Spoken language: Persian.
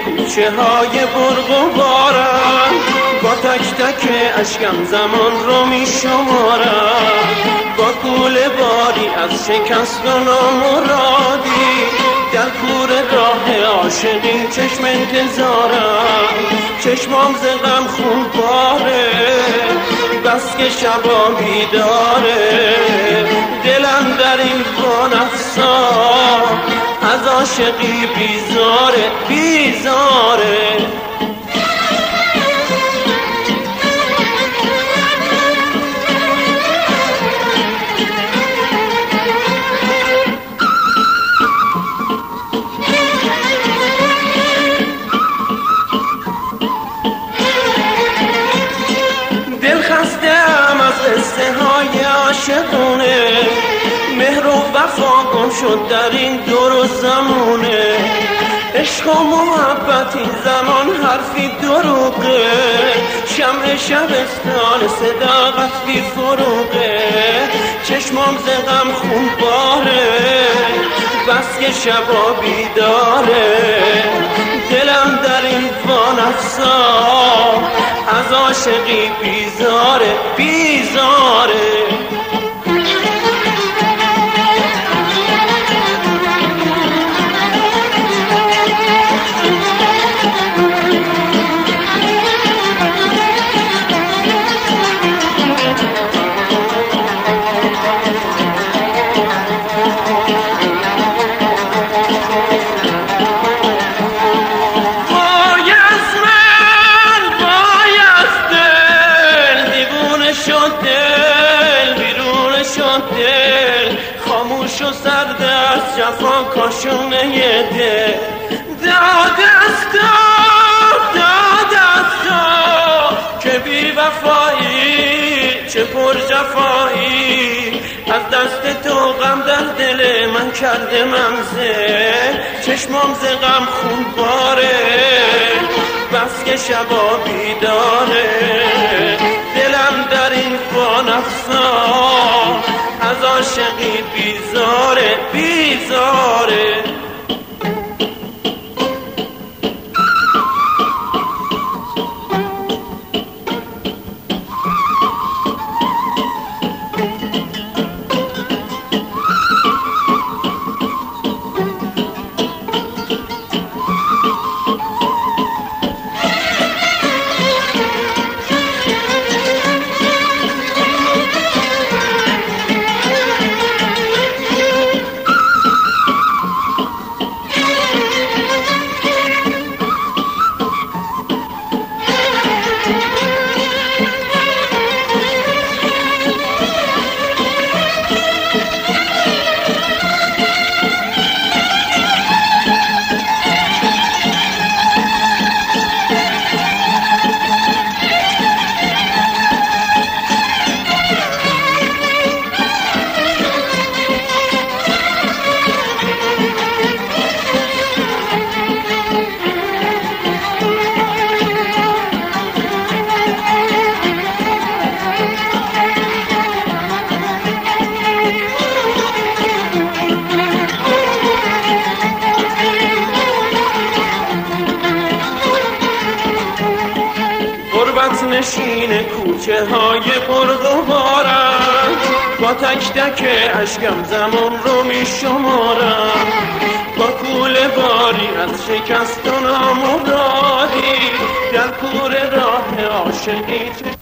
کوچه های برق و بارم، با تک تک اشکم زمان رو می شمارم، با کوله باری از شکست و نامرادی، در کور راه عاشقی چشم انتظارم، چشمام ز غم خون باره، بس که شبا بیداره، دلم در این وانفسا از عاشقی بیزاره بیزاره. دل خسته‌ام از قصه های عاشقونه، مهر و وفا گم شد در این دور و زمونه، عشق و محبت این زمان حرفی دروغه، شمع شبستان صداقت بی فروغه، چشمام ز غم خون باره، بس که شبا بیداره، دلم در این وانفسا از عاشقی بیزاره بیزاره. خاموش و سرد از جفا کاشونه دل، داد از تو که بی وفایی چه پر جفایی، از دست تو غم در دل من کرده منزل، چشمام ز غم خون باره، بس که شبا بیداره، دلم در این وانفسا از عاشقی بیزاره بیزاره. نشین کوچه های برق و بارم، با تک تک اشکم زمان رو می شمارم، با کوله باری از شکست و نامرادی، در کور راه عاشقی